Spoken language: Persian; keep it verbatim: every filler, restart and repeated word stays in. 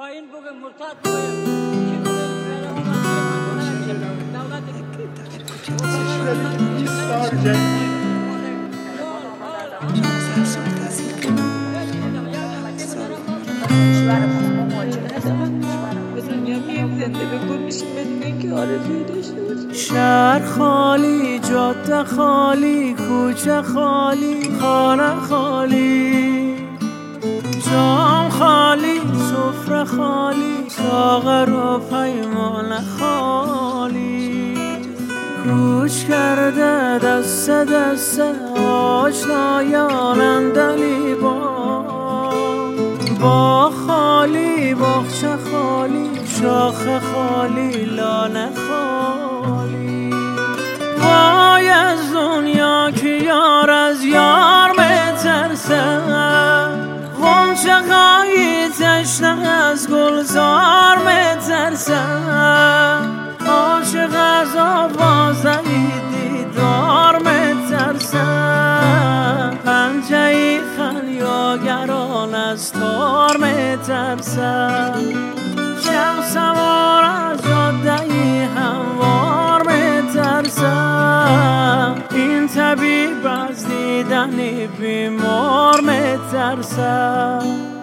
خائن بگه مرتد بگه شهر خالی، جاده خالی، کوچه خالی، خانه خالی، جام خالی، سفره خالی، ساغر و پیمانه خالی. کوچ کرده دست دست آشنایان دلی با با خالی، باغچه خالی، شاخ خالی، لانه خالی. وای از دنیا که یار از یار بترسه، غنچه خواهی تشنه از گلزار بترسه، عاشق از آوازه دیدار بترسه، پنجه خلیاگران از تار بترسه، شب سوار از جاده هموار بترسه، این طبیب از دیدن بیمار بترسه.